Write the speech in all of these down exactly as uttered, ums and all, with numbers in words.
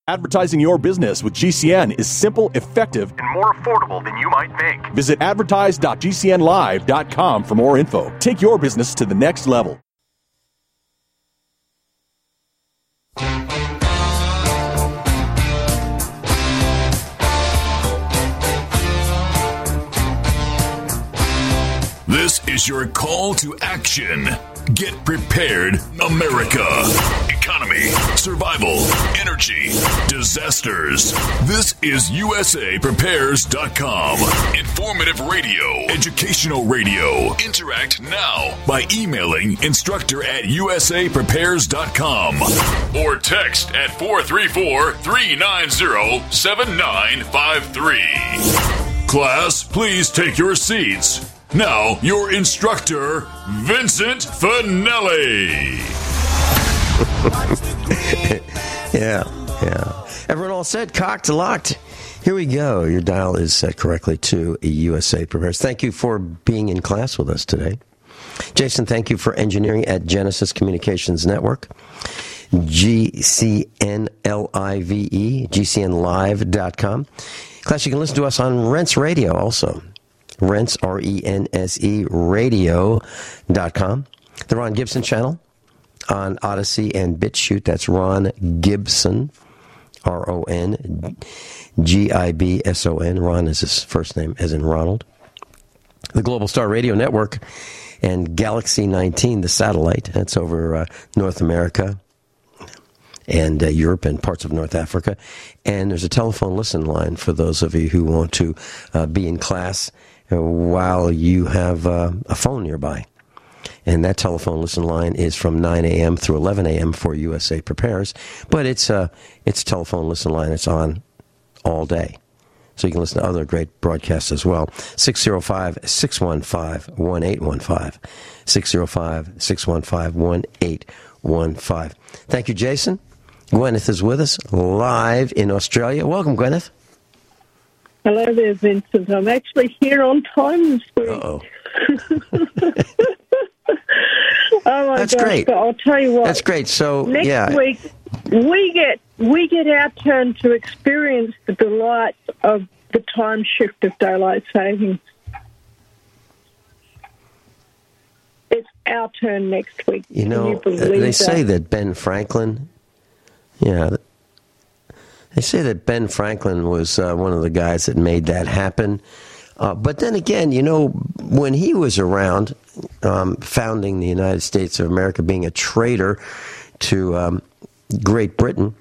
Advertising your business with G C N is simple, effective, and more affordable than you might think. Visit advertise dot g c n live dot com for more info. Take your business to the next level. This is your call to action. Get prepared, America. Economy, survival, energy, disasters. This is U S A Prepares dot com. Informative radio, educational radio. Interact now by emailing instructor at U S A Prepares dot com or text at four three four, three nine zero, seven nine five three. Class, please take your seats. Now, your instructor, Vincent Finelli. yeah, yeah. Everyone all set, cocked, locked. Here we go. Your dial is set correctly to U S A Prepares. Thank you for being in class with us today. Jason, thank you for engineering at Genesis Communications Network. G C N L I V E, G C N live dot com. Class, you can listen to us on Rense Radio also. Rense, R E N S E, radio dot com. The Ron Gibson channel on Odyssey and BitChute. That's Ron Gibson, R O N G I B S O N. Ron is his first name, as in Ronald. The Global Star Radio Network and Galaxy nineteen, the satellite. That's over uh, North America and uh, Europe and parts of North Africa. And there's a telephone listen line for those of you who want to uh, be in class while you have uh, a phone nearby. And that telephone listen line is from nine a.m. through eleven a.m. for U S A Prepares. But it's a, it's a telephone listen line. It's on all day. So you can listen to other great broadcasts as well. six oh five, six one five, one eight one five. six oh five, six one five, one eight one five. Thank you, Jason. Gwyneth is with us live in Australia. Welcome, Gwyneth. Hello there, Vincent. I'm actually here on time this week. Uh-oh. Oh my That's gosh, great. But I'll tell you what. That's great. So next yeah. week we get we get our turn to experience the delight of the time shift of daylight savings. It's our turn next week. You know, Can you believe they that? say that Ben Franklin, yeah, they say that Ben Franklin was uh, one of the guys that made that happen. Uh, but then again, you know, when he was around, um, founding the United States of America, being a traitor to um, Great Britain,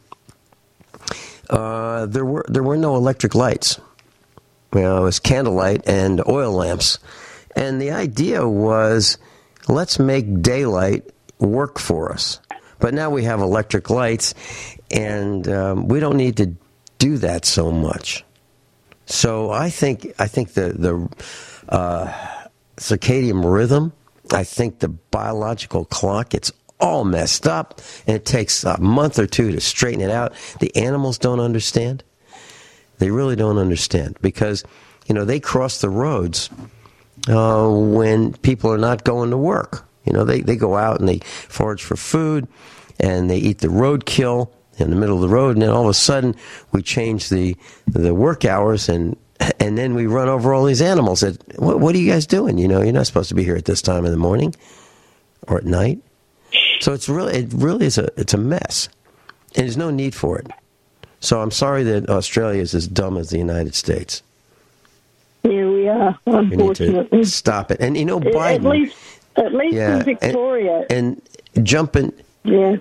uh, there were there were no electric lights. You know, it was candlelight and oil lamps. And the idea was, let's make daylight work for us. But now we have electric lights, and um, we don't need to do that so much. So I think I think the the uh, circadian rhythm, I think the biological clock, it's all messed up, and it takes a month or two to straighten it out. The animals don't understand. They really don't understand because, you know, they cross the roads uh, when people are not going to work. You know, they, they go out and they forage for food, and they eat the roadkill in the middle of the road, and then all of a sudden we change the the work hours, and and then we run over all these animals. That what, what are you guys doing? You know, you're not supposed to be here at this time in the morning or at night. So it's really it really is a it's a mess, and there's no need for it. So I'm sorry that Australia is as dumb as the United States. Yeah, we are, unfortunately. We need to stop it. And you know, Biden. At least, at least yeah, in Victoria. And, and jumping. Yeah.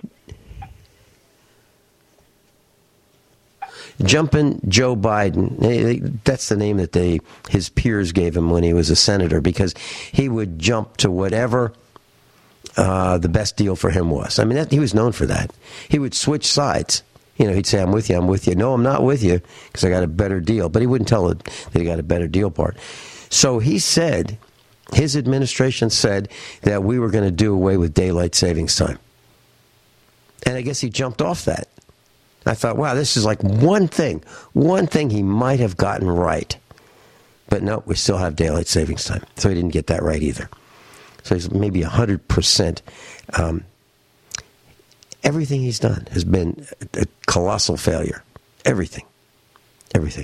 Jumping Joe Biden, that's the name that they his peers gave him when he was a senator, because he would jump to whatever uh, the best deal for him was. I mean, that, he was known for that. He would switch sides. You know, he'd say, I'm with you, I'm with you. No, I'm not with you because I got a better deal. But he wouldn't tell it that he got a better deal part. So he said, his administration said that we were going to do away with daylight savings time. And I guess he jumped off that. I thought, wow, this is like one thing, one thing he might have gotten right. But no, we still have daylight savings time. So he didn't get that right either. So he's maybe one hundred percent. Um, everything he's done has been a colossal failure. Everything. Everything.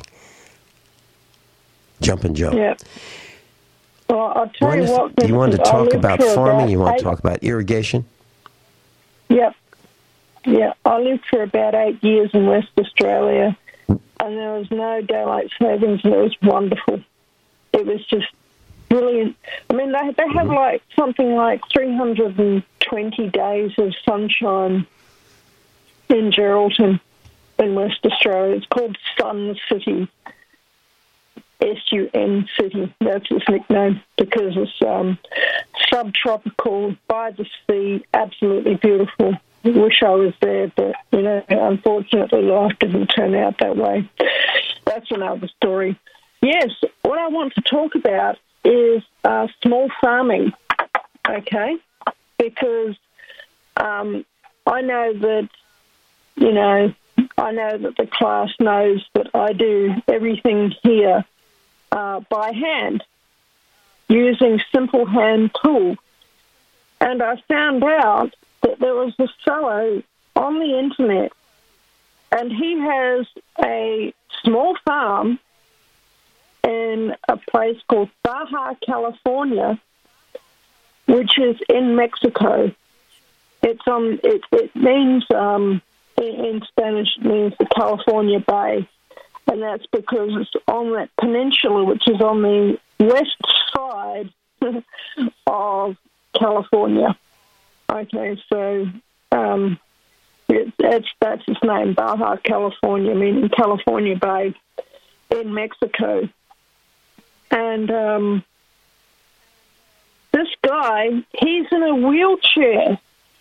Jump and jump. Yeah. Well, I'll tell What you if- what. do you want to I talk lived about for farming? You want eight- to talk about irrigation? Yep. Yeah, I lived for about eight years in West Australia, and there was no daylight savings, and it was wonderful. It was just brilliant. I mean, they they have Mm-hmm. like something like three hundred twenty days of sunshine in Geraldton, in West Australia. It's called Sun City, S U N City. That's its nickname because it's um, subtropical, by the sea, absolutely beautiful. I wish I was there, but, you know, unfortunately life didn't turn out that way. That's another story. Yes, what I want to talk about is uh, small farming, okay? Because um, I know that, you know, I know that the class knows that I do everything here uh, by hand, using simple hand tools. And I found out that there was a fellow on the internet, and he has a small farm in a place called Baja, California, which is in Mexico. It's on. It, it means um, in, in Spanish, it means the California Bay, and that's because it's on that peninsula, which is on the west side of California. Okay, so um, it, that's that's its name, Baja, California, meaning California Bay in Mexico. And um, this guy, he's in a wheelchair,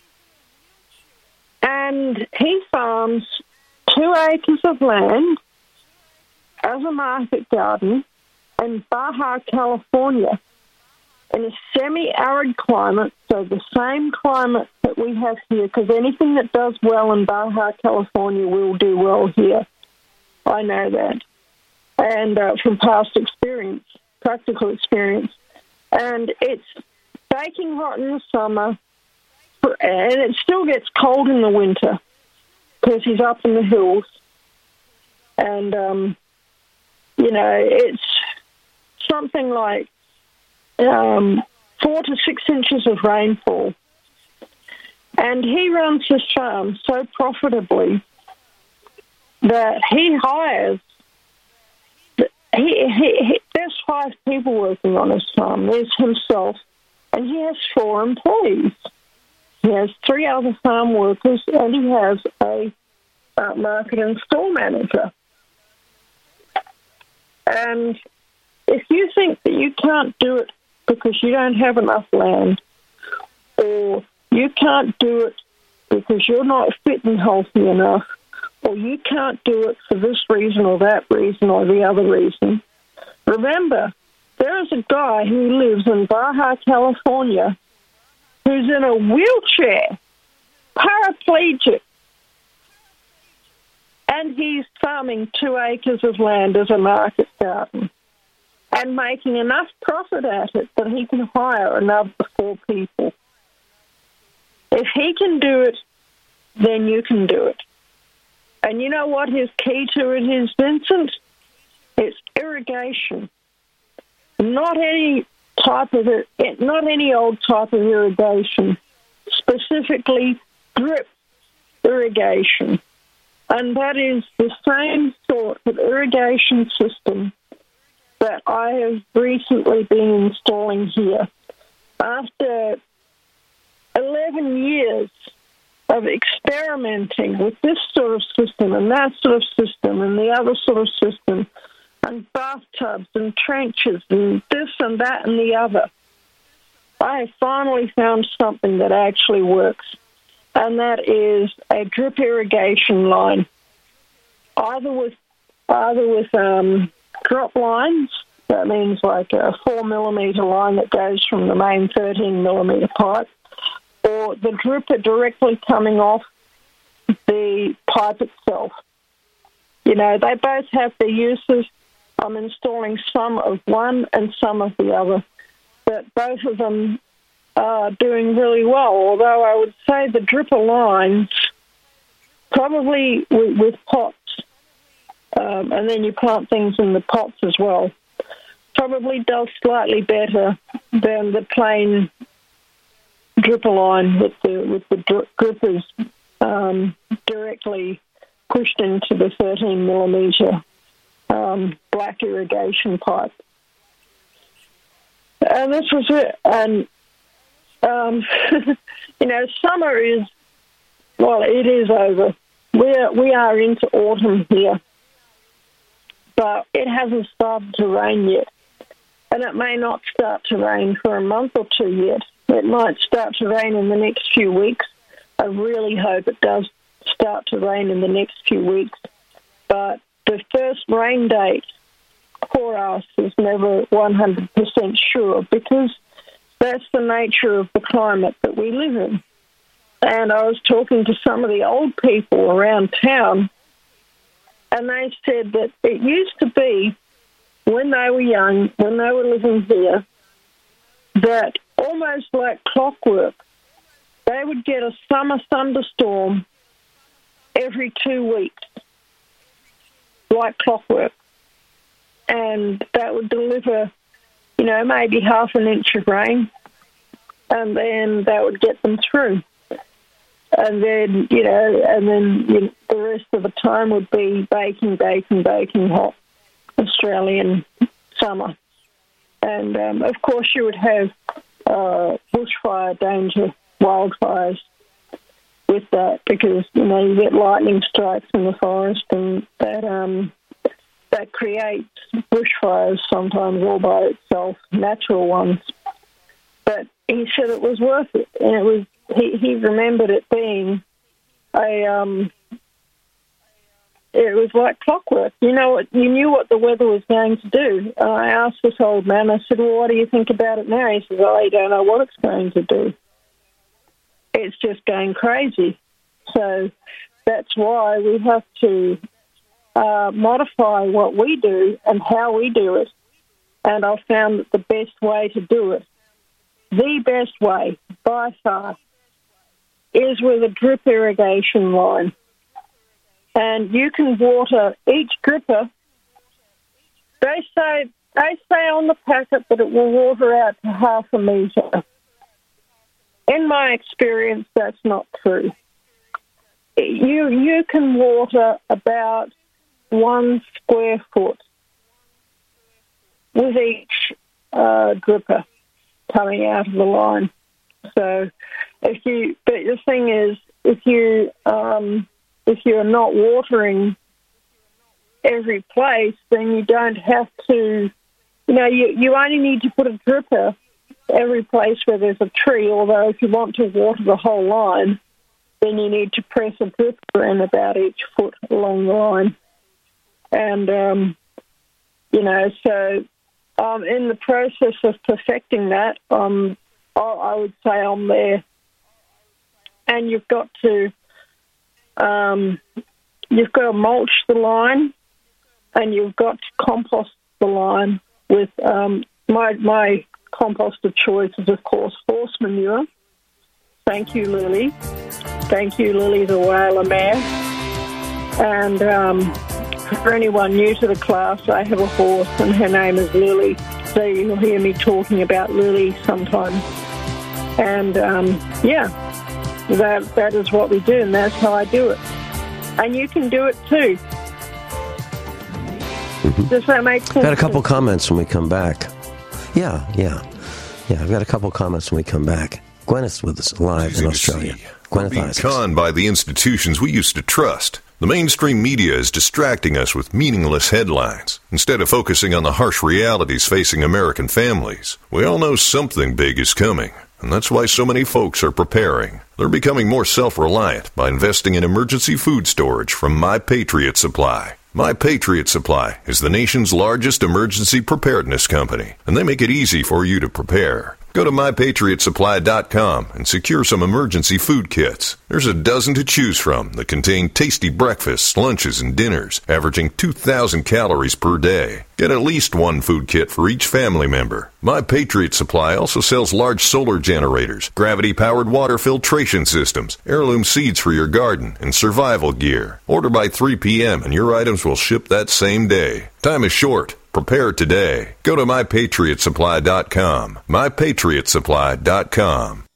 and he farms two acres of land as a market garden in Baja, California, in a semi-arid climate, so the same climate that we have here, because anything that does well in Baja, California will do well here. I know that. And uh, from past experience, practical experience. And it's baking hot in the summer, and it still gets cold in the winter, because he's up in the hills. And, um, you know, it's something like Um, four to six inches of rainfall. And he runs his farm so profitably that he hires, he, he, he, there's five people working on his farm. There's himself, and he has four employees. He has three other farm workers, and he has a uh, market and store manager. And if you think that you can't do it because you don't have enough land, or you can't do it because you're not fit and healthy enough, or you can't do it for this reason or that reason or the other reason, remember, there is a guy who lives in Baja, California, who's in a wheelchair, paraplegic, and he's farming two acres of land as a market garden, and making enough profit at it that he can hire another four people. If he can do it, then you can do it. And you know what his key to it is, Vincent? It's irrigation. Not any type of it, not any old type of irrigation. Specifically, drip irrigation. And that is the same sort of irrigation system that I have recently been installing here. After eleven years of experimenting with this sort of system and that sort of system and the other sort of system, and bathtubs and trenches and this and that and the other, I have finally found something that actually works, and that is a drip irrigation line, either with either with um, drop lines. That means like a four millimeter line that goes from the main thirteen millimeter pipe, or the dripper directly coming off the pipe itself. You know, they both have their uses. I'm installing some of one and some of the other, but both of them are doing really well, although I would say the dripper lines, probably with, with pots, um, and then you plant things in the pots as well. Probably does slightly better than the plain dripper line with the with the dri- drippers um, directly pushed into the thirteen millimetre um, black irrigation pipe. And this was it. And, um, you know, summer is, well, it is over. We're, we are into autumn here, but it hasn't started to rain yet. And it may not start to rain for a month or two yet. It might start to rain in the next few weeks. I really hope it does start to rain in the next few weeks. But the first rain date for us is never one hundred percent sure, because that's the nature of the climate that we live in. And I was talking to some of the old people around town, and they said that it used to be, when they were young, when they were living here, that almost like clockwork, they would get a summer thunderstorm every two weeks, like clockwork. And that would deliver, you know, maybe half an inch of rain, and then that would get them through. And then, you know, and then you know, the rest of the time would be baking, baking, baking hot Australian summer. And, um, of course, you would have uh, bushfire danger, wildfires with that, because, you know, you get lightning strikes in the forest, and that um, that creates bushfires sometimes all by itself, natural ones. But he said it was worth it, and it was. He, he remembered it being a. Um, it was like clockwork. You know, what, you knew what the weather was going to do. And I asked this old man. I said, "Well, what do you think about it now?" He says, "Oh, I don't know what it's going to do. It's just going crazy." So that's why we have to uh, modify what we do and how we do it. And I've found that the best way to do it, the best way by far, is with a drip irrigation line. And you can water each dripper. They say they say on the packet that it will water out to half a metre. In my experience, that's not true. You you can water about one square foot with each uh, dripper coming out of the line. So, if you, but the thing is, if you um, if you're not watering every place, then you don't have to. You know, you you only need to put a dripper every place where there's a tree. Although, if you want to water the whole line, then you need to press a dripper in about each foot along the line. And um, you know, so um, in the process of perfecting that, um. I would say I'm there. And you've got to um, you've got to mulch the line, and you've got to compost the line with um, my my compost of choice is, of course, horse manure. Thank you, Lily. Thank you, Lily the Whaler Mare. And um, for anyone new to the class, I have a horse, and her name is Lily. So you'll hear me talking about Lily sometimes. And, um, yeah, that that is what we do, and that's how I do it. And you can do it, too. Mm-hmm. Does that make sense? Got a couple comments when we come back. Yeah, yeah. Yeah, I've got a couple comments when we come back. Gwyneth's with us live in Australia. We're being conned by the institutions we used to trust. The mainstream media is distracting us with meaningless headlines instead of focusing on the harsh realities facing American families. We all know something big is coming, and that's why so many folks are preparing. They're becoming more self-reliant by investing in emergency food storage from My Patriot Supply. My Patriot Supply is the nation's largest emergency preparedness company, and they make it easy for you to prepare. Go to my patriot supply dot com and secure some emergency food kits. There's a dozen to choose from that contain tasty breakfasts, lunches, and dinners, averaging two thousand calories per day. Get at least one food kit for each family member. My Patriot Supply also sells large solar generators, gravity-powered water filtration systems, heirloom seeds for your garden, and survival gear. Order by three p.m. and your items will ship that same day. Time is short. Prepare today. Go to my patriot supply dot com. my patriot supply dot com.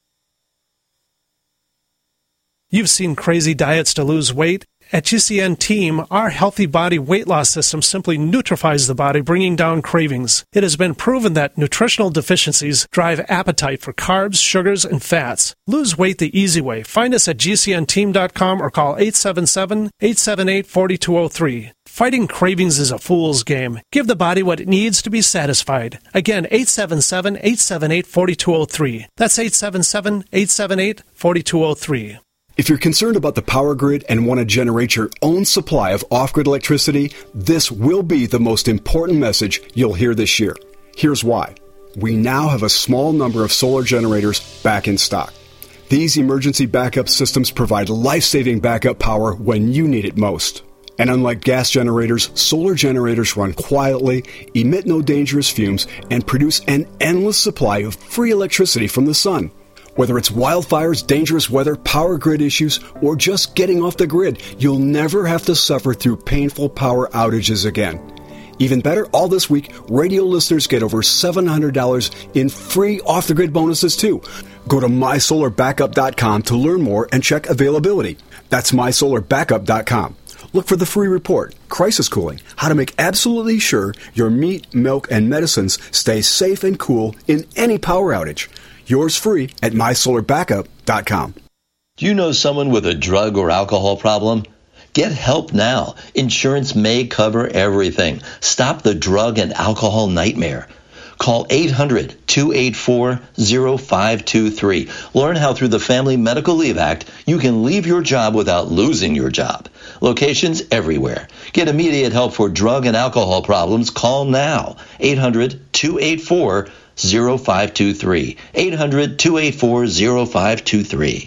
You've seen crazy diets to lose weight. At G C N Team, our Healthy Body weight loss system simply neutralizes the body, bringing down cravings. It has been proven that nutritional deficiencies drive appetite for carbs, sugars, and fats. Lose weight the easy way. Find us at G C N team dot com or call eight seven seven, eight seven eight, four two zero three. Fighting cravings is a fool's game. Give the body what it needs to be satisfied. Again, eight seven seven, eight seven eight, four two zero three. That's eight seven seven, eight seven eight, four two zero three. If you're concerned about the power grid and want to generate your own supply of off-grid electricity, this will be the most important message you'll hear this year. Here's why. We now have a small number of solar generators back in stock. These emergency backup systems provide life-saving backup power when you need it most. And unlike gas generators, solar generators run quietly, emit no dangerous fumes, and produce an endless supply of free electricity from the sun. Whether it's wildfires, dangerous weather, power grid issues, or just getting off the grid, you'll never have to suffer through painful power outages again. Even better, all this week, radio listeners get over seven hundred dollars in free off-the-grid bonuses, too. Go to my solar backup dot com to learn more and check availability. That's my solar backup dot com. Look for the free report, Crisis Cooling, how to make absolutely sure your meat, milk, and medicines stay safe and cool in any power outage. Yours free at my solar backup dot com. Do you know someone with a drug or alcohol problem? Get help now. Insurance may cover everything. Stop the drug and alcohol nightmare. Call eight hundred, two eight four, zero five two three. Learn how through the Family Medical Leave Act you can leave your job without losing your job. Locations everywhere. Get immediate help for drug and alcohol problems. Call now. eight hundred, two eight four, zero five two three. eight hundred, two eight four, zero five two three.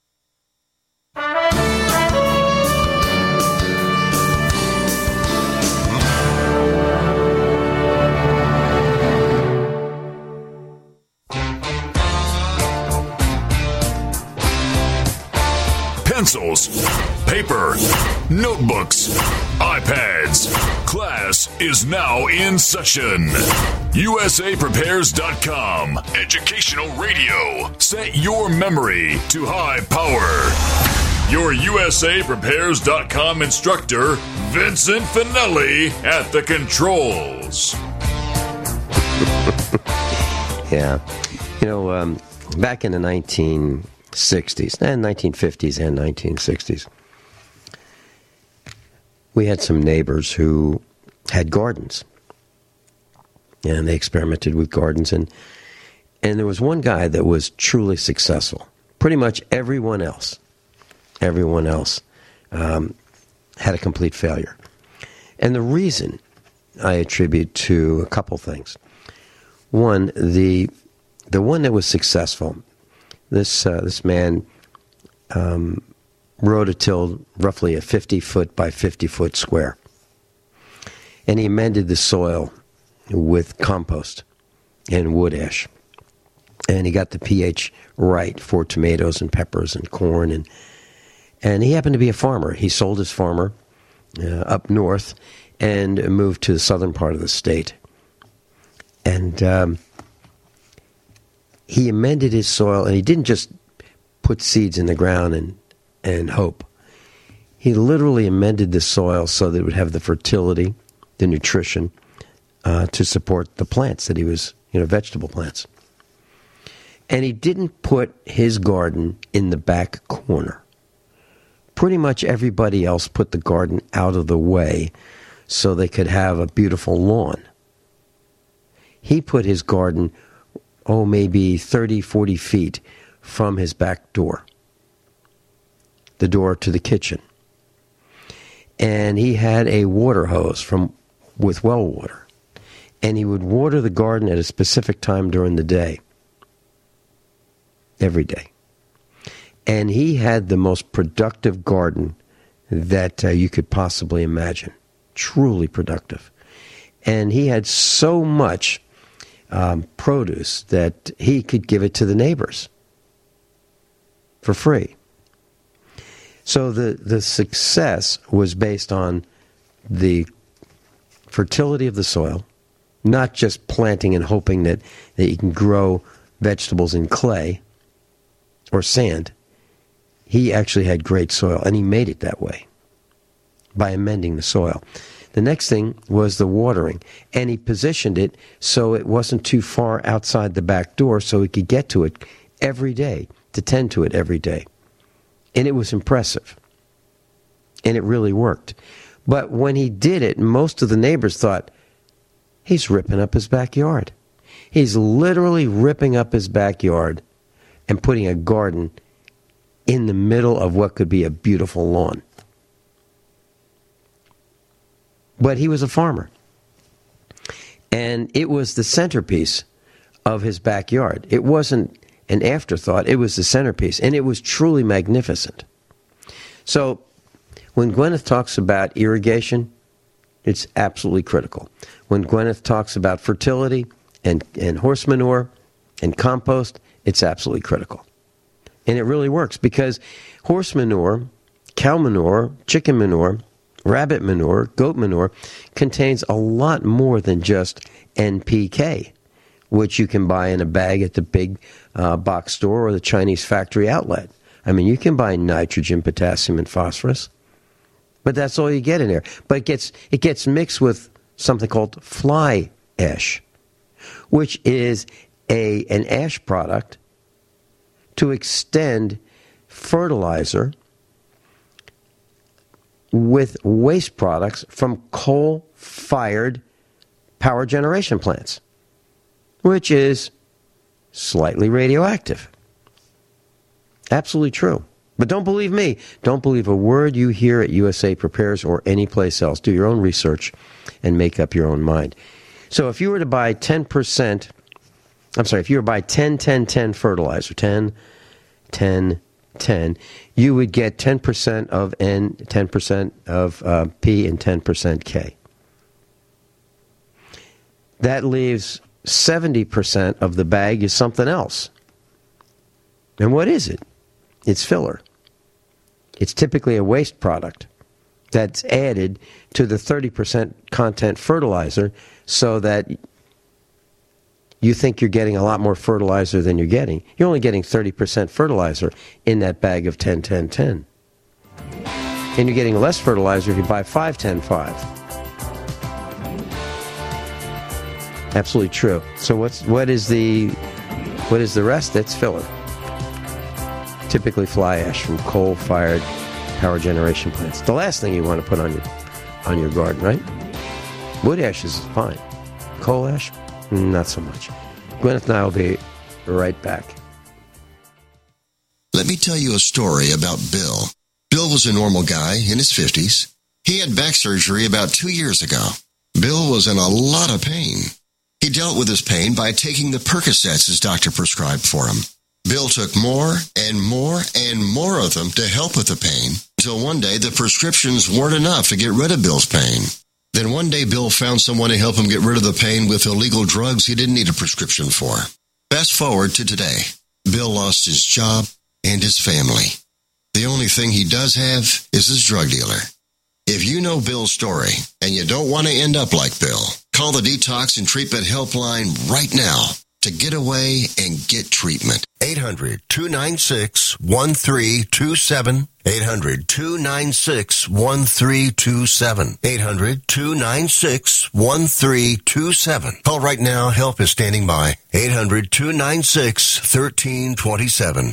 Pencils, paper, notebooks, iPads. Class is now in session. U S A Prepares dot com. Educational radio. Set your memory to high power. Your U S A Prepares dot com instructor, Vincent Finelli, at the controls. Yeah. You know, um, back in the nineteen sixties, and nineteen fifties and nineteen sixties, we had some neighbors who had gardens, and they experimented with gardens, and and there was one guy that was truly successful. Pretty much everyone else, everyone else um, had a complete failure. And the reason I attribute to a couple things. One, the the one that was successful, This uh, this man um, rototilled roughly a fifty-foot by fifty-foot square. And he amended the soil with compost and wood ash. And he got the pH right for tomatoes and peppers and corn. And and he happened to be a farmer. He sold his farmer uh, up north and moved to the southern part of the state. And Um, he amended his soil, and he didn't just put seeds in the ground and, and hope. He literally amended the soil so that it would have the fertility, the nutrition, uh, to support the plants that he was, you know, vegetable plants. And he didn't put his garden in the back corner. Pretty much everybody else put the garden out of the way so they could have a beautiful lawn. He put his garden oh, maybe thirty, forty feet from his back door, the door to the kitchen. And he had a water hose from with well water. And he would water the garden at a specific time during the day. every day. And he had the most productive garden that uh, you could possibly imagine. Truly productive. And he had so much um, produce that he could give it to the neighbors for free. So the, the success was based on the fertility of the soil, not just planting and hoping that, that you can grow vegetables in clay or sand. He actually had great soil, and he made it that way by amending the soil. The next thing was the watering, and he positioned it so it wasn't too far outside the back door so he could get to it every day, to tend to it every day. And it was impressive, and it really worked. But when he did it, most of the neighbors thought, he's ripping up his backyard. He's literally ripping up his backyard and putting a garden in the middle of what could be a beautiful lawn. But he was a farmer. And it was the centerpiece of his backyard. It wasn't an afterthought. It was the centerpiece. And it was truly magnificent. So when Gwyneth talks about irrigation, it's absolutely critical. When Gwyneth talks about fertility and, and horse manure and compost, it's absolutely critical. And it really works because horse manure, cow manure, chicken manure, rabbit manure, goat manure contains a lot more than just N P K, which you can buy in a bag at the big uh, box store or the Chinese factory outlet. I mean, you can buy nitrogen, potassium, and phosphorus, but that's all you get in there. But it gets it gets mixed with something called fly ash, which is a an ash product to extend fertilizer with waste products from coal-fired power generation plants, which is slightly radioactive. Absolutely true. But don't believe me. Don't believe a word you hear at U S A Prepares or any place else. Do your own research and make up your own mind. So if you were to buy ten percent, I'm sorry, if you were to buy ten, ten, ten fertilizer, ten, ten, ten, you would get ten percent of N, ten percent of uh, P, and ten percent K. That leaves seventy percent of the bag is something else. And what is it? It's filler. It's typically a waste product that's added to the thirty percent content fertilizer so that you think you're getting a lot more fertilizer than you're getting. You're only getting thirty percent fertilizer in that bag of ten, ten, ten. And you're getting less fertilizer if you buy five, ten, five. Absolutely true. So what's what is the what is the rest? That's filler. Typically fly ash from coal-fired power generation plants. The last thing you want to put on your on your garden, right? Wood ash is fine. Coal ash, not so much. Gwyneth and I will be right back. Let me tell you a story about Bill. Bill was a normal guy in his fifties. He had back surgery about two years ago. Bill was in a lot of pain. He dealt with his pain by taking the Percocets his doctor prescribed for him. Bill took more and more and more of them to help with the pain, until one day the prescriptions weren't enough to get rid of Bill's pain. Then one day Bill found someone to help him get rid of the pain with illegal drugs he didn't need a prescription for. Fast forward to today. Bill lost his job and his family. The only thing he does have is his drug dealer. If you know Bill's story and you don't want to end up like Bill, call the Detox and Treatment Helpline right now to get away and get treatment. eight hundred, two nine six, one three two seven. eight hundred, two nine six, one three two seven. eight hundred, two nine six, one three two seven. Call right now. Help is standing by. eight hundred, two nine six, one three two seven.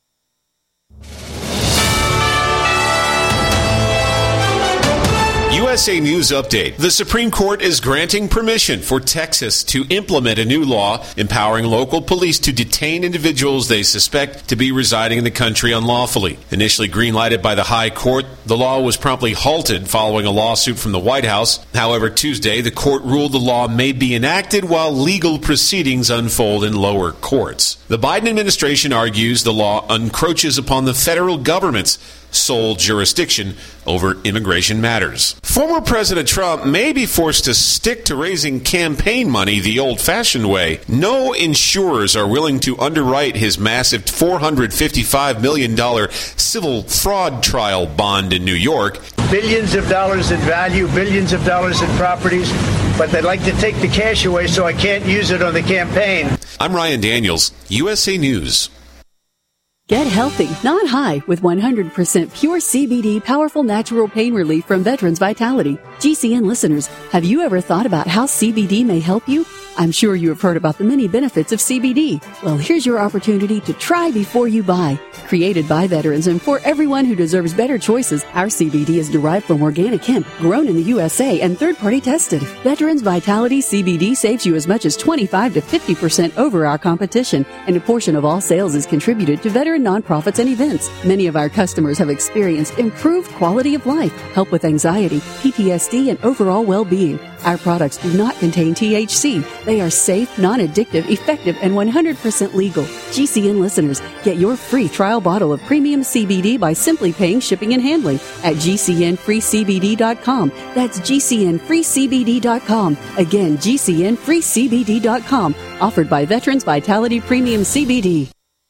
U S A News Update. The Supreme Court is granting permission for Texas to implement a new law empowering local police to detain individuals they suspect to be residing in the country unlawfully. Initially green-lighted by the High Court, the law was promptly halted following a lawsuit from the White House. However, Tuesday, the court ruled the law may be enacted while legal proceedings unfold in lower courts. The Biden administration argues the law encroaches upon the federal government's sole jurisdiction over immigration matters. Former President Trump may be forced to stick to raising campaign money the old-fashioned way. No insurers are willing to underwrite his massive four hundred fifty-five million dollars civil fraud trial bond in New York. Billions of dollars in value, billions of dollars in properties, but they'd like to take the cash away so I can't use it on the campaign. I'm Ryan Daniels, U S A News. Get healthy, not high, with one hundred percent pure C B D powerful natural pain relief from Veterans Vitality. G C N listeners, have you ever thought about how C B D may help you? I'm sure you have heard about the many benefits of C B D. Well, here's your opportunity to try before you buy. Created by veterans and for everyone who deserves better choices, our C B D is derived from organic hemp, grown in the U S A and third-party tested. Veterans Vitality C B D saves you as much as twenty-five to fifty percent over our competition, and a portion of all sales is contributed to veteran nonprofits and events. Many of our customers have experienced improved quality of life, help with anxiety, P T S D, and overall well-being. Our products do not contain T H C. They are safe, non-addictive, effective, and one hundred percent legal. G C N listeners, get your free trial bottle of premium C B D by simply paying shipping and handling at G C N free C B D dot com. That's G C N free C B D dot com. Again, G C N free C B D dot com. Offered by Veterans Vitality Premium C B D.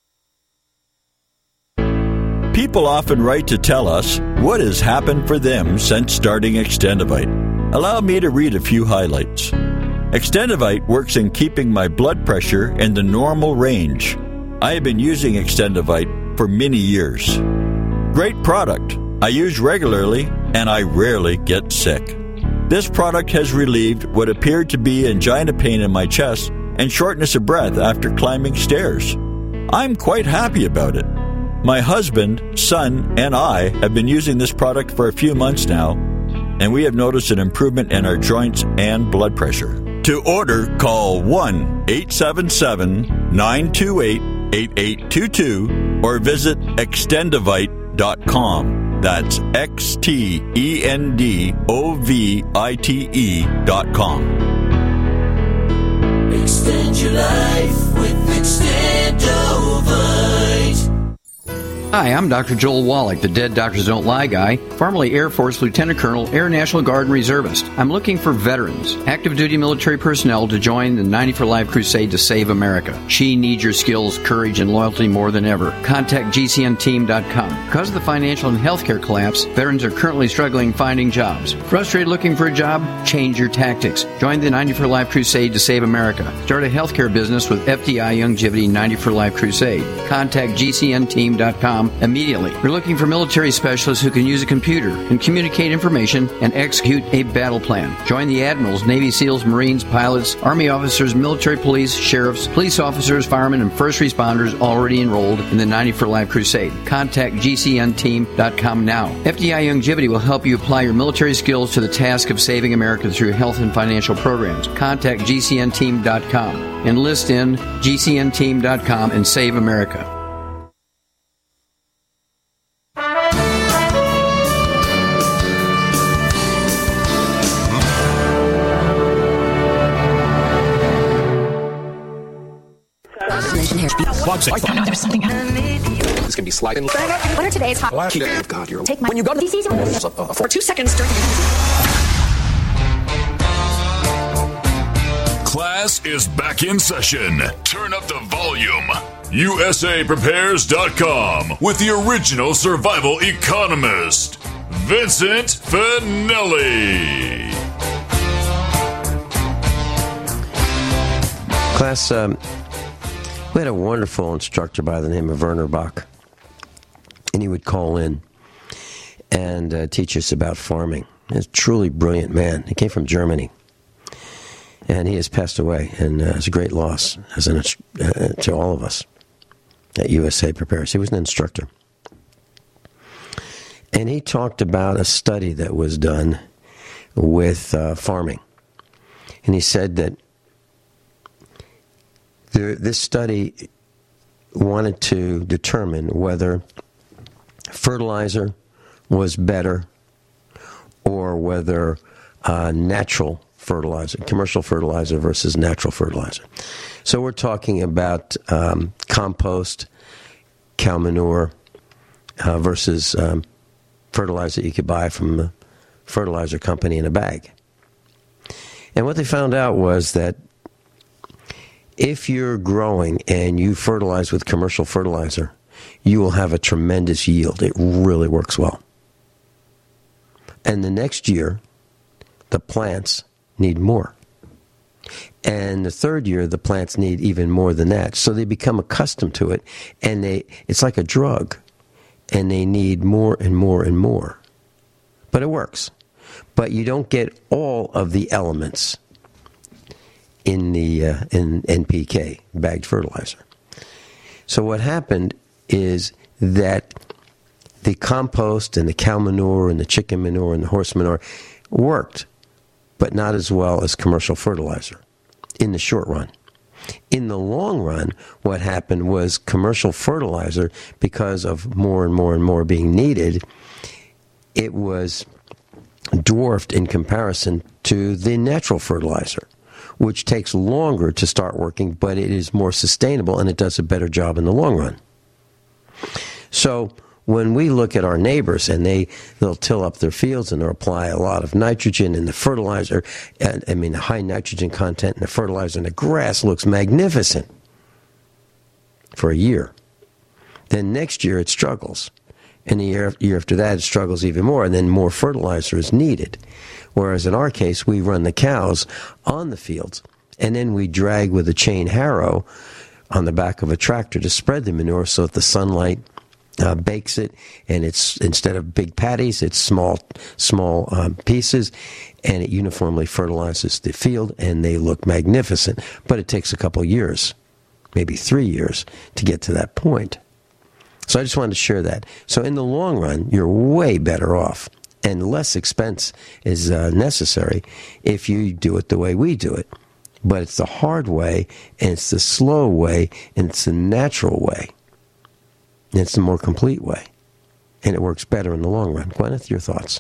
People often write to tell us what has happened for them since starting Extendivite. Allow me to read a few highlights. Extendivite works in keeping my blood pressure in the normal range. I have been using Extendivite for many years. Great product. I use regularly and I rarely get sick. This product has relieved what appeared to be angina pain in my chest and shortness of breath after climbing stairs. I'm quite happy about it. My husband, son, and I have been using this product for a few months now, and we have noticed an improvement in our joints and blood pressure. To order, call one eight seven seven, nine two eight, eight eight two two or visit extendivite dot com. That's X T E N D O V I T E dot com. Extend your life with Extendovite. Hi, I'm Doctor Joel Wallach, the Dead Doctors Don't Lie guy, formerly Air Force Lieutenant Colonel, Air National Guard and Reservist. I'm looking for veterans, active duty military personnel to join the ninety for Life crusade to save America. She needs your skills, courage, and loyalty more than ever. Contact G C N team dot com. Because of the financial and healthcare collapse, veterans are currently struggling finding jobs. Frustrated looking for a job? Change your tactics. Join the ninety for Life crusade to save America. Start a healthcare business with F D I Youngevity ninety for Life crusade. Contact G C N team dot com immediately. We're looking for military specialists who can use a computer and communicate information and execute a battle plan. Join the admirals, Navy SEALs, Marines, pilots, Army officers, military police, sheriffs, police officers, firemen, and first responders already enrolled in the ninety for Life crusade. Contact G C N team dot com now. F D I Youngevity will help you apply your military skills to the task of saving America through health and financial programs. Contact G C N team dot com. Enlist in G C N team dot com and save America. There's something It's going to be sliding. What are today's hot? God, you're Take my when you go to the D C for two seconds during the Class is back in session. Turn up the volume. U S A prepares dot com with the original survival economist, Vincent Finelli. Class, um, we had a wonderful instructor by the name of Werner Bach, and he would call in and uh, teach us about farming. He's a truly brilliant man. He came from Germany, and he has passed away, and uh, it's a great loss as an, uh, to all of us at U S A Prepares. He was an instructor. And he talked about a study that was done with uh, farming. And he said that there, this study wanted to determine whether fertilizer was better or whether uh, natural fertilizer, commercial fertilizer versus natural fertilizer. So we're talking about um, compost, cow manure uh, versus um, fertilizer you could buy from a fertilizer company in a bag. And what they found out was that if you're growing and you fertilize with commercial fertilizer, you will have a tremendous yield. It really works well. And the next year, the plants need more. And the third year, the plants need even more than that. So they become accustomed to it, and they it's like a drug, and they need more and more and more. But it works. But you don't get all of the elements in the uh, in N P K, bagged fertilizer. So what happened is that the compost and the cow manure and the chicken manure and the horse manure worked, but not as well as commercial fertilizer in the short run. In the long run, what happened was commercial fertilizer, because of more and more and more being needed, it was dwarfed in comparison to the natural fertilizer, which takes longer to start working, but it is more sustainable and it does a better job in the long run. So when we look at our neighbors and they, they'll till up their fields and they'll apply a lot of nitrogen in the fertilizer, and, I mean the high nitrogen content in the fertilizer, and the grass looks magnificent for a year. Then next year it struggles. And the year, year after that it struggles even more, and then more fertilizer is needed. Whereas in our case, we run the cows on the fields, and then we drag with a chain harrow on the back of a tractor to spread the manure so that the sunlight Uh, bakes it, and it's, instead of big patties, it's small small um, pieces, and it uniformly fertilizes the field, and they look magnificent. But it takes a couple of years, maybe three years, to get to that point. So I just wanted to share that. So in the long run, you're way better off, and less expense is uh, necessary if you do it the way we do it. But it's the hard way, and it's the slow way, and it's the natural way. It's the more complete way, and it works better in the long run. Gwyneth, your thoughts?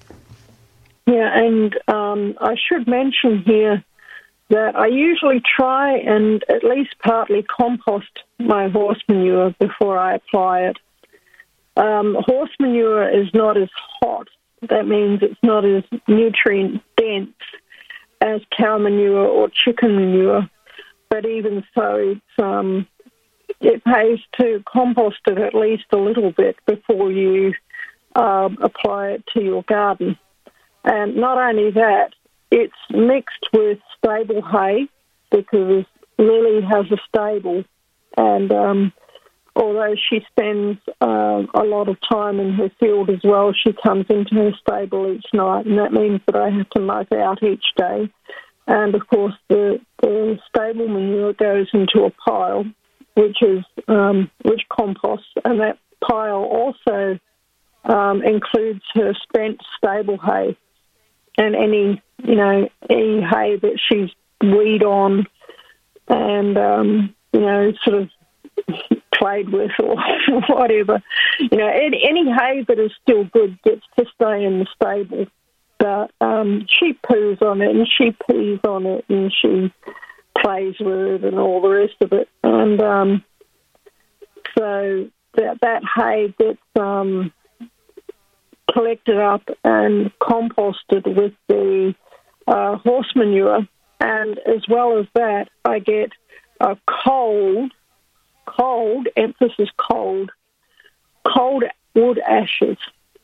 Yeah, and um, I should mention here that I usually try and at least partly compost my horse manure before I apply it. Um, horse manure is not as hot. That means it's not as nutrient dense as cow manure or chicken manure, but even so, it's um, it pays to compost it at least a little bit before you uh, apply it to your garden. And not only that, it's mixed with stable hay, because Lily has a stable, and um, although she spends uh, a lot of time in her field as well, she comes into her stable each night, and that means that I have to muck out each day. And of course the, the stable manure goes into a pile, which is um, which composts, and that pile also um, includes her spent stable hay and any you know any hay that she's weed on and um, you know sort of played with or whatever. You know, any, any hay that is still good gets to stay in the stable. But um, she poos on it and she pees on it and she plays with it and all the rest of it. And um, so that, that hay gets um, collected up and composted with the uh, horse manure. And as well as that, I get a cold, cold, emphasis cold, cold wood ashes.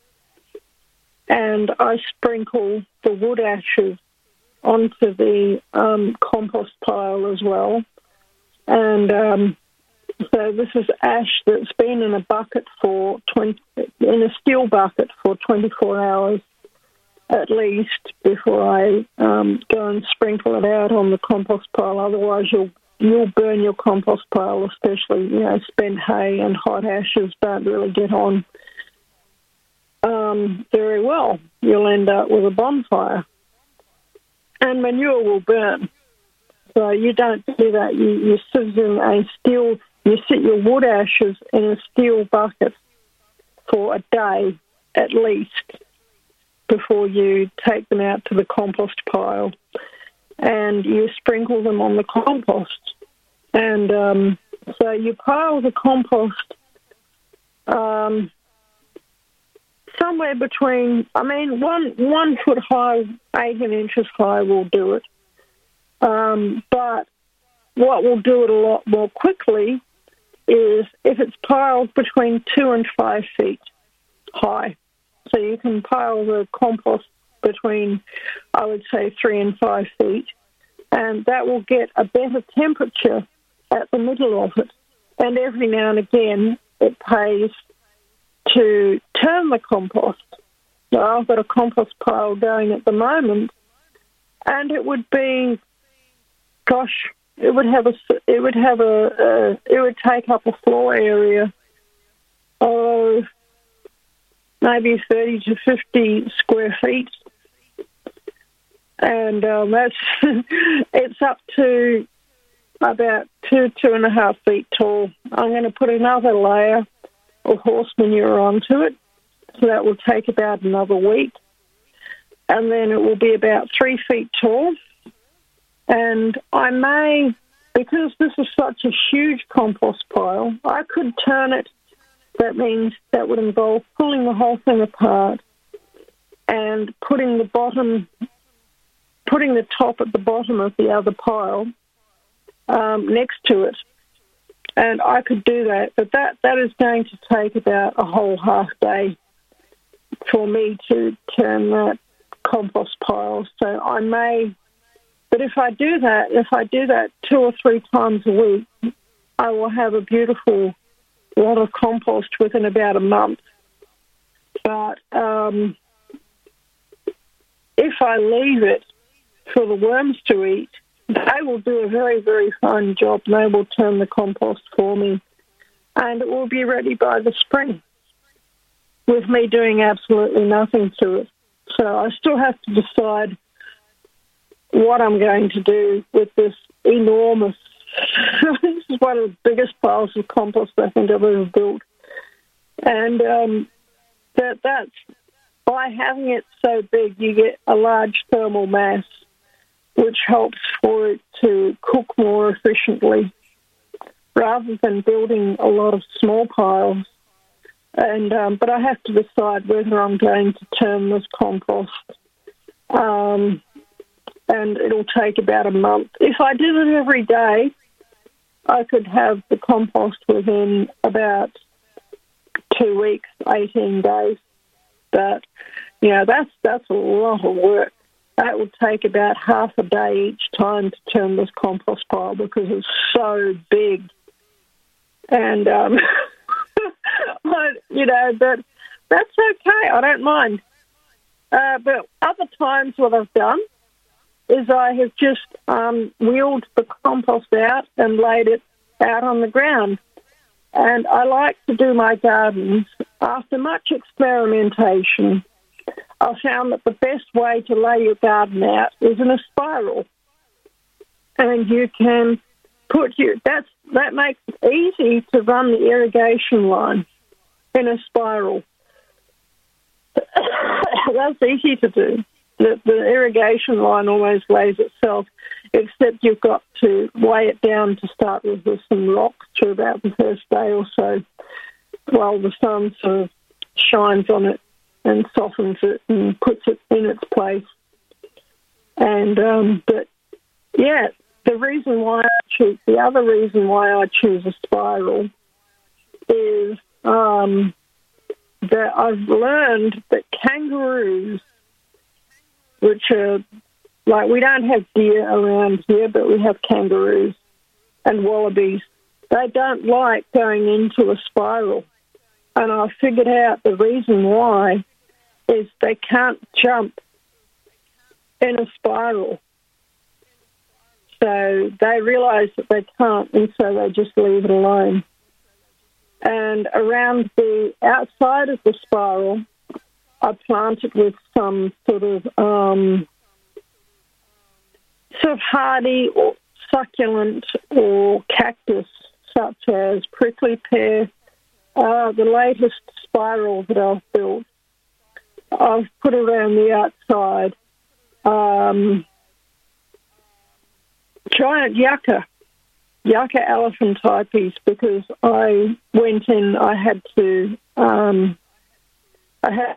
And I sprinkle the wood ashes onto the um, compost pile as well. And um, so this is ash that's been in a bucket for twenty in a steel bucket for twenty-four hours at least before I um, go and sprinkle it out on the compost pile. Otherwise, you'll you'll burn your compost pile, especially you know spent hay and hot ashes don't really get on Um, very well. You'll end up with a bonfire. and manure will burn. So you don't do that. You, you sit in a steel, you sit your wood ashes in a steel bucket for a day at least before you take them out to the compost pile, and you sprinkle them on the compost. And um, so you pile the compost um, somewhere between, I mean, one one foot high, eighteen inches high will do it. Um, but what will do it a lot more quickly is if it's piled between two and five feet high. So you can pile the compost between, I would say, three and five feet, and that will get a better temperature at the middle of it. And every now and again, it pays to turn the compost. So I've got a compost pile going at the moment, and it would be, gosh, it would have a, it would have a, a it would take up a floor area of maybe thirty to fifty square feet, and um, that's it's up to about two two and a half feet tall. I'm going to put another layer of horse manure onto it, so that will take about another week, and then it will be about three feet tall. And I may, because this is such a huge compost pile, I could turn it. That means that would involve pulling the whole thing apart and putting the bottom, putting the top at the bottom of the other pile um, next to it. And I could do that, but that, that is going to take about a whole half day for me to turn that compost pile. So I may, but if I do that, if I do that two or three times a week, I will have a beautiful lot of compost within about a month. But um, if I leave it for the worms to eat, they will do a very, very fine job. They will turn the compost for me, and it will be ready by the spring with me doing absolutely nothing to it. So I still have to decide what I'm going to do with this enormous, this is one of the biggest piles of compost I think I've ever built. And um, that that's, by having it so big, you get a large thermal mass, which helps for it to cook more efficiently, rather than building a lot of small piles. And um, but I have to decide whether I'm going to turn this compost, um, and it'll take about a month. If I did it every day, I could have the compost within about two weeks, eighteen days. But, you know, that's, that's a lot of work. That would take about half a day each time to turn this compost pile because it's so big. And, um, but, you know, but that's okay. I don't mind. Uh, but other times what I've done is I have just um, wheeled the compost out and laid it out on the ground. And I like to do my gardens. After much experimentation, I found that the best way to lay your garden out is in a spiral. And you can put your, that's, that makes it easy to run the irrigation line in a spiral. That's easy to do. The, the irrigation line always lays itself, except you've got to weigh it down to start with with some rocks for about the first day or so, while the sun sort of shines on it and softens it and puts it in its place. And um, but yeah, the reason why I choose the other reason why I choose a spiral is um, that I've learned that kangaroos, which are, like, we don't have deer around here, but we have kangaroos and wallabies. They don't like going into a spiral. And I figured out the reason why is they can't jump in a spiral. So they realise that they can't, and so they just leave it alone. And around the outside of the spiral, I planted with some sort of um, sort of hardy or succulent or cactus, such as prickly pear, uh, the latest spiral that I've built, I've put around the outside. Um, giant yucca, yucca elephantites, because I went in, I had to, um, I had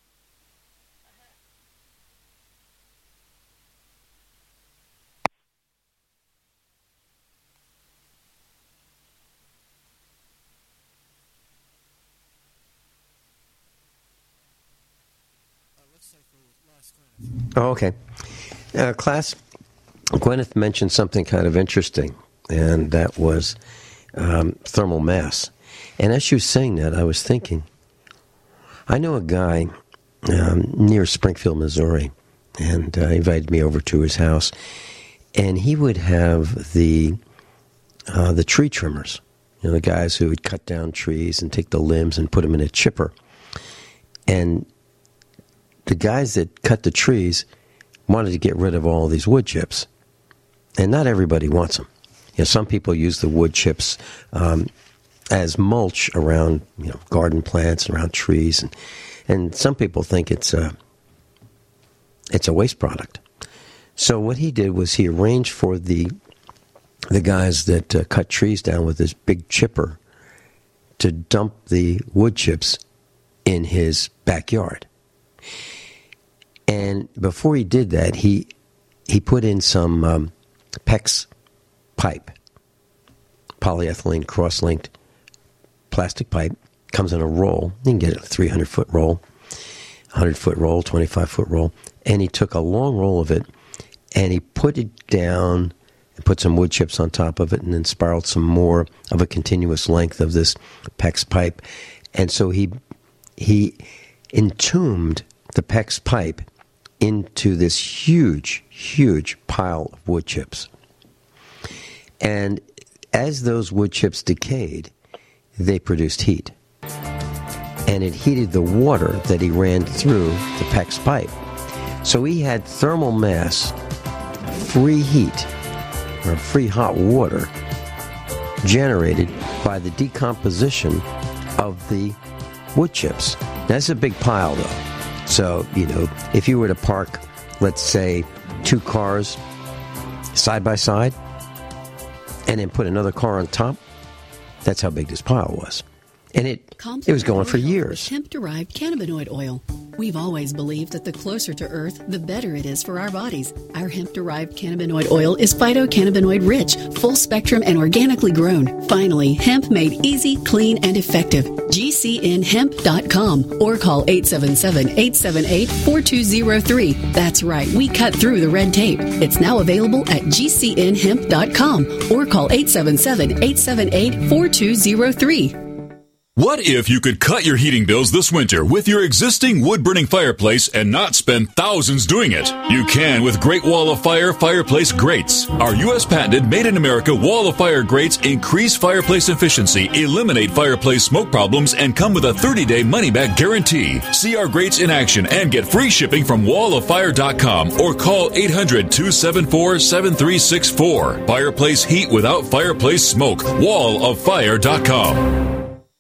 Oh, okay. Uh, class, Gwyneth mentioned something kind of interesting, and that was um, thermal mass. And as she was saying that, I was thinking, I know a guy um, near Springfield, Missouri, and uh, invited me over to his house, and he would have the uh, the tree trimmers, you know, the guys who would cut down trees and take the limbs and put them in a chipper. And the guys that cut the trees wanted to get rid of all these wood chips, and not everybody wants them. You know, some people use the wood chips um, as mulch around, you know, garden plants, around trees, and and some people think it's a it's a waste product. So what he did was he arranged for the the guys that uh, cut trees down with this big chipper to dump the wood chips in his backyard. And before he did that, he he put in some um, PEX pipe, polyethylene cross-linked plastic pipe. Comes in a roll. You can get a three hundred foot roll, one hundred foot roll, twenty-five foot roll. And he took a long roll of it, and he put it down and put some wood chips on top of it, and then spiraled some more of a continuous length of this PEX pipe. And so he he entombed the PEX pipe into this huge, huge pile of wood chips. And as those wood chips decayed, they produced heat. And it heated the water that he ran through the PEX pipe. So he had thermal mass, free heat, or free hot water, generated by the decomposition of the wood chips. That's a big pile, though. So, you know, if you were to park, let's say, two cars side by side, and then put another car on top, that's how big this pile was. And it it was going for years. Hemp-derived cannabinoid oil. We've always believed that the closer to Earth, the better it is for our bodies. Our hemp-derived cannabinoid oil is phytocannabinoid rich, full spectrum, and organically grown. Finally, hemp made easy, clean, and effective. G C N hemp dot com or call eight seven seven, eight seven eight, four two zero three. That's right, we cut through the red tape. It's now available at G C N hemp dot com or call eight seven seven, eight seven eight, four two zero three. What if you could cut your heating bills this winter with your existing wood-burning fireplace and not spend thousands doing it? You can with Great Wall of Fire fireplace grates. Our U S patented made-in-America Wall of Fire grates increase fireplace efficiency, eliminate fireplace smoke problems, and come with a thirty-day money-back guarantee. See our grates in action and get free shipping from wall of fire dot com or call eight hundred, two seven four, seven three six four. Fireplace heat without fireplace smoke. wall of fire dot com.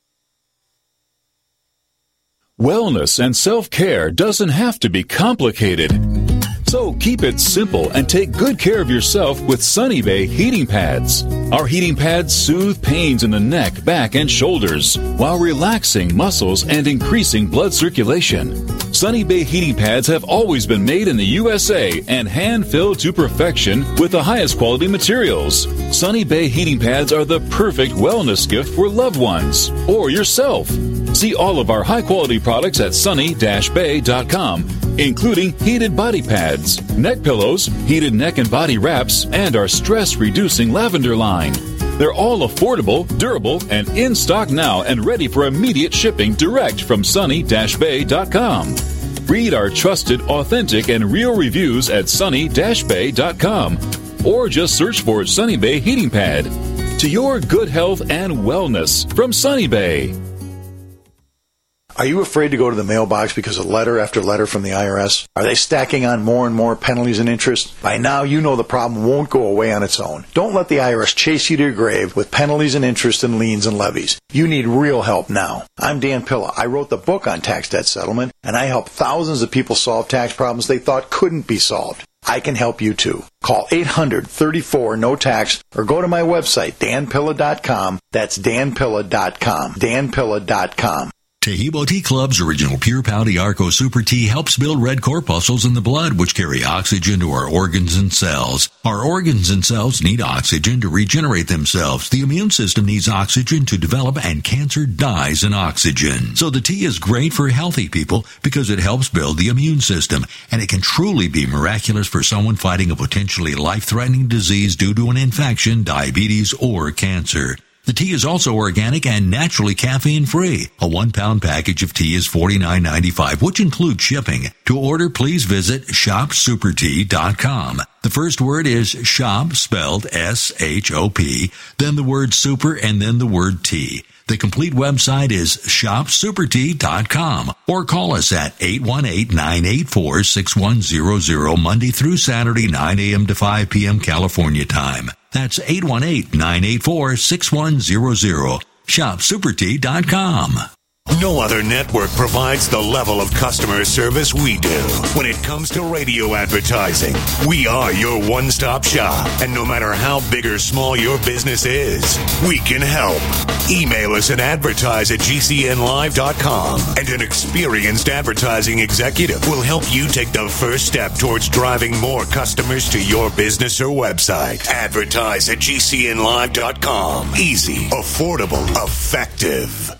Wellness and self-care doesn't have to be complicated. So keep it simple and take good care of yourself with Sunny Bay heating pads. Our heating pads soothe pains in the neck, back, and shoulders while relaxing muscles and increasing blood circulation. Sunny Bay heating pads have always been made in the U S A and hand-filled to perfection with the highest quality materials. Sunny Bay heating pads are the perfect wellness gift for loved ones or yourself. See all of our high-quality products at sunny dash bay dot com, including heated body pads, neck pillows, heated neck and body wraps, and our stress-reducing lavender line. They're all affordable, durable, and in stock now and ready for immediate shipping direct from sunny dash bay dot com. Read our trusted, authentic, and real reviews at sunny dash bay dot com or just search for Sunny Bay Heating Pad. To your good health and wellness from Sunny Bay. Are you afraid to go to the mailbox because of letter after letter from the I R S? Are they stacking on more and more penalties and interest? By now, you know the problem won't go away on its own. Don't let the I R S chase you to your grave with penalties and interest and liens and levies. You need real help now. I'm Dan Pilla. I wrote the book on tax debt settlement, and I help thousands of people solve tax problems they thought couldn't be solved. I can help you too. Call eight hundred, thirty-four, no tax or go to my website, dan pilla dot com. That's dan pilla dot com. dan pilla dot com. Tahibo Tea Club's original Pure Pouty Arco Super Tea helps build red corpuscles in the blood, which carry oxygen to our organs and cells. Our organs and cells need oxygen to regenerate themselves. The immune system needs oxygen to develop, and cancer dies in oxygen. So the tea is great for healthy people because it helps build the immune system, and it can truly be miraculous for someone fighting a potentially life-threatening disease due to an infection, diabetes, or cancer. The tea is also organic and naturally caffeine-free. A one-pound package of tea is forty-nine ninety-five, which includes shipping. To order, please visit shop super tea dot com. The first word is shop, spelled S H O P, then the word super, and then the word tea. The complete website is shop super tea dot com, or call us at eight one eight, nine eight four, six one zero zero Monday through Saturday, nine a.m. to five p.m. California time. That's eight one eight, nine eight four, six one zero zero. shop super tea dot com. No other network provides the level of customer service we do. When it comes to radio advertising, we are your one-stop shop. And no matter how big or small your business is, we can help. Email us at advertise at g c n live dot com, and an experienced advertising executive will help you take the first step towards driving more customers to your business or website. Advertise at g c n live dot com. Easy, affordable, effective.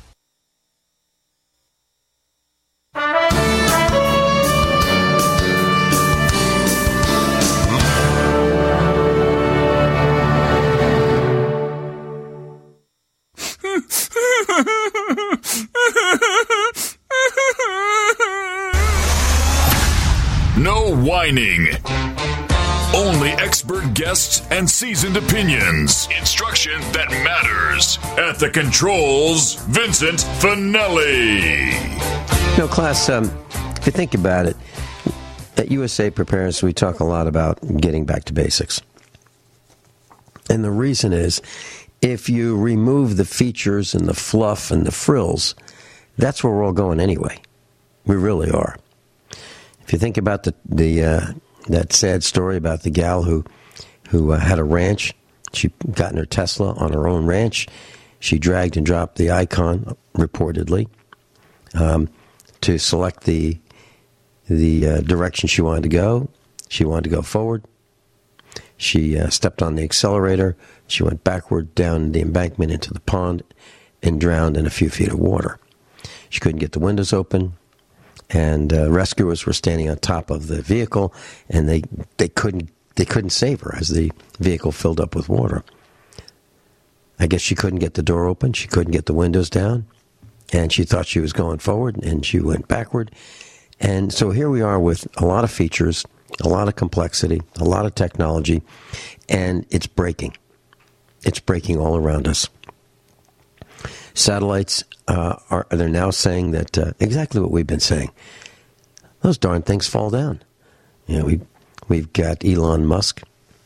No whining. Only expert guests and seasoned opinions. Instruction that matters. At the controls, Vincent Finelli. No, class, um, if you think about it, at U S A Prepares, we talk a lot about getting back to basics. And the reason is, if you remove the features and the fluff and the frills, that's where we're all going anyway. We really are. If you think about the the uh, that sad story about the gal who who uh, had a ranch, she got in her Tesla on her own ranch. She dragged and dropped the icon, reportedly, um, to select the the uh, direction she wanted to go. She wanted to go forward. She uh, stepped on the accelerator. She went backward down the embankment into the pond and drowned in a few feet of water. She couldn't get the windows open, and uh, rescuers were standing on top of the vehicle, and they, they couldn't they couldn't save her as the vehicle filled up with water. I guess she couldn't get the door open. She couldn't get the windows down, and she thought she was going forward, and she went backward. And so here we are with a lot of features, a lot of complexity, a lot of technology, and it's breaking. It's breaking all around us. Satellites, uh, are they're now saying that uh, exactly what we've been saying. Those darn things fall down. You know, we we've got Elon Musk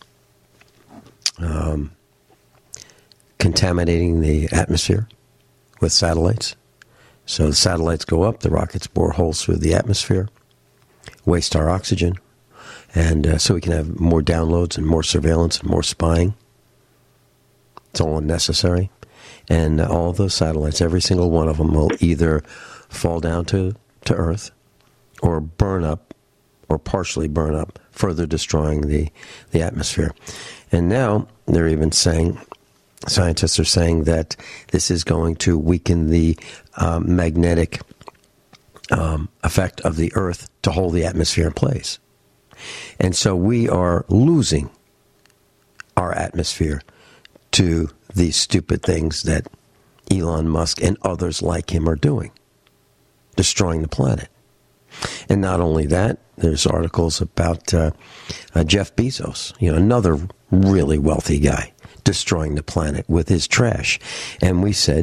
um, contaminating the atmosphere with satellites. So the satellites go up, the rockets bore holes through the atmosphere, waste our oxygen, and uh, so we can have more downloads and more surveillance and more spying. It's all unnecessary. And uh, all those satellites, every single one of them, will either fall down to, to Earth or burn up or partially burn up, further destroying the, the atmosphere. And now they're even saying, scientists are saying that this is going to weaken the um, magnetic um, effect of the Earth to hold the atmosphere in place. And so we are losing our atmosphere to these stupid things that Elon Musk and others like him are doing, destroying the planet. And not only that, there's articles about uh, uh, Jeff Bezos, you know, another really wealthy guy, destroying the planet with his trash. And we said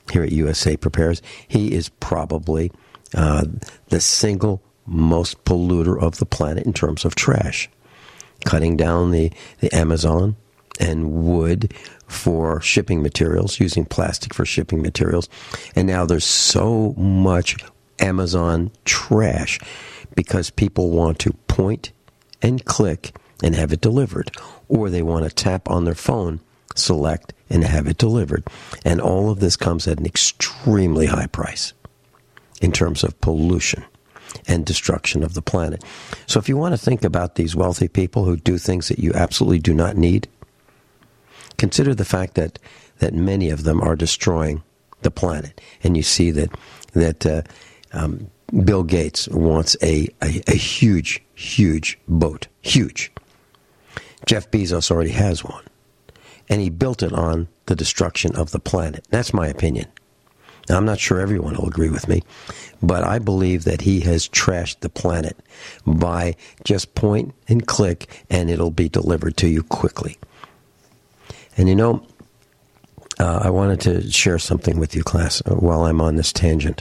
here at U S A Prepares. He is probably uh, the single most polluter of the planet in terms of trash, cutting down the, the Amazon and wood for shipping materials, using plastic for shipping materials. And now there's so much Amazon trash because people want to point and click and have it delivered, or they want to tap on their phone, select, and have it delivered. And all of this comes at an extremely high price in terms of pollution and destruction of the planet. So if you want to think about these wealthy people who do things that you absolutely do not need, consider the fact that, that many of them are destroying the planet. And you see that that uh, um, Bill Gates wants a, a, a huge, huge boat. Huge. Jeff Bezos already has one. And he built it on the destruction of the planet. That's my opinion. Now, I'm not sure everyone will agree with me, but I believe that he has trashed the planet by just point and click, and it'll be delivered to you quickly. And you know, uh, I wanted to share something with you, class, uh, while I'm on this tangent.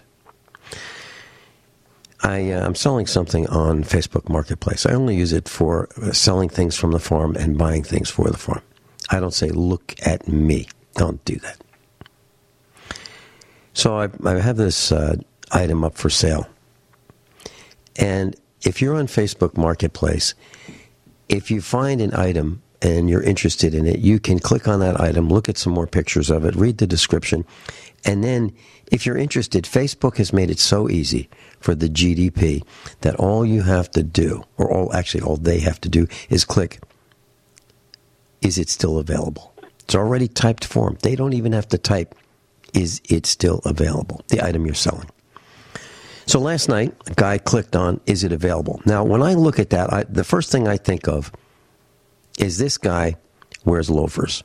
I, uh, I'm selling something on Facebook Marketplace. I only use it for uh, selling things from the farm and buying things for the farm. I don't say, look at me. Don't do that. So I, I have this uh, item up for sale. And if you're on Facebook Marketplace, if you find an item and you're interested in it, you can click on that item, look at some more pictures of it, read the description, and then if you're interested, Facebook has made it so easy for the G D P that all you have to do, or all actually all they have to do, is click, is it still available? It's already typed form. They don't even have to type, is it still available, the item you're selling. So last night, a guy clicked on, is it available? Now, when I look at that, I, the first thing I think of is this guy wears loafers.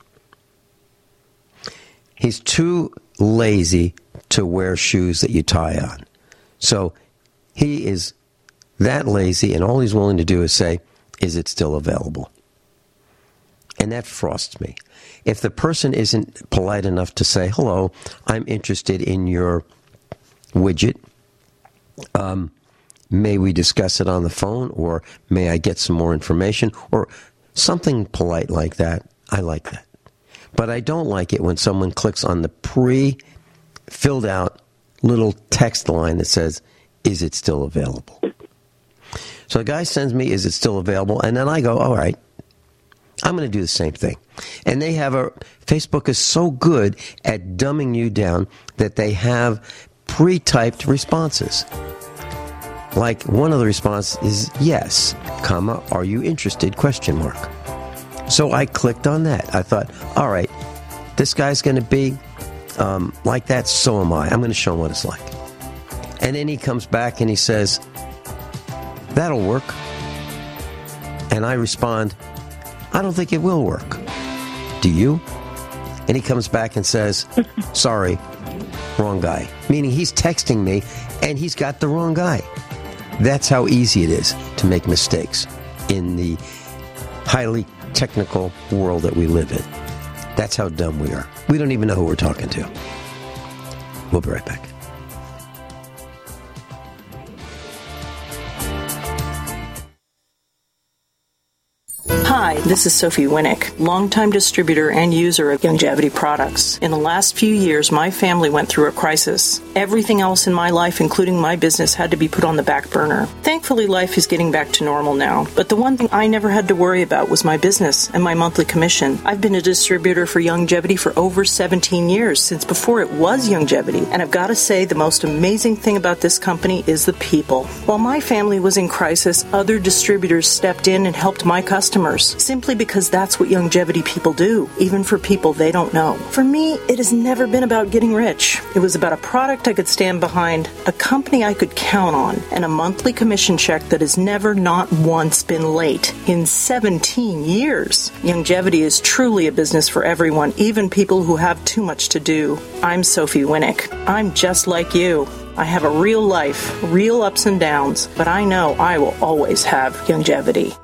He's too lazy to wear shoes that you tie on. So he is that lazy, and all he's willing to do is say, is it still available? And that frosts me. If the person isn't polite enough to say, hello, I'm interested in your widget, um, may we discuss it on the phone, or may I get some more information, or something polite like that, I like that. But I don't like it when someone clicks on the pre-filled out little text line that says, is it still available? So the guy sends me, is it still available? And then I go, all right, I'm going to do the same thing. And they have a, Facebook is so good at dumbing you down that they have pre-typed responses. Like one of the responses is yes, comma, are you interested, question mark. So I clicked on that. I thought, all right, this guy's going to be um, like that, so am I. I'm going to show him what it's like. And then he comes back and he says, that'll work. And I respond, I don't think it will work. Do you? And he comes back and says, sorry, wrong guy. Meaning he's texting me and he's got the wrong guy. That's how easy it is to make mistakes in the highly technical world that we live in. That's how dumb we are. We don't even know who we're talking to. We'll be right back. Hi, this is Sophie Winnick, longtime distributor and user of Youngevity products. In the last few years, my family went through a crisis. Everything else in my life, including my business, had to be put on the back burner. Thankfully, life is getting back to normal now, but the one thing I never had to worry about was my business and my monthly commission. I've been a distributor for Youngevity for over seventeen years, since before it was Youngevity, and I've got to say the most amazing thing about this company is the people. While my family was in crisis, other distributors stepped in and helped my customers, simply because that's what Youngevity people do, even for people they don't know. For me, it has never been about getting rich. It was about a product I could stand behind, a company I could count on, and a monthly commission check that has never not once been late in seventeen years. Youngevity is truly a business for everyone, even people who have too much to do. I'm Sophie Winnick. I'm just like you. I have a real life, real ups and downs, but I know I will always have Youngevity.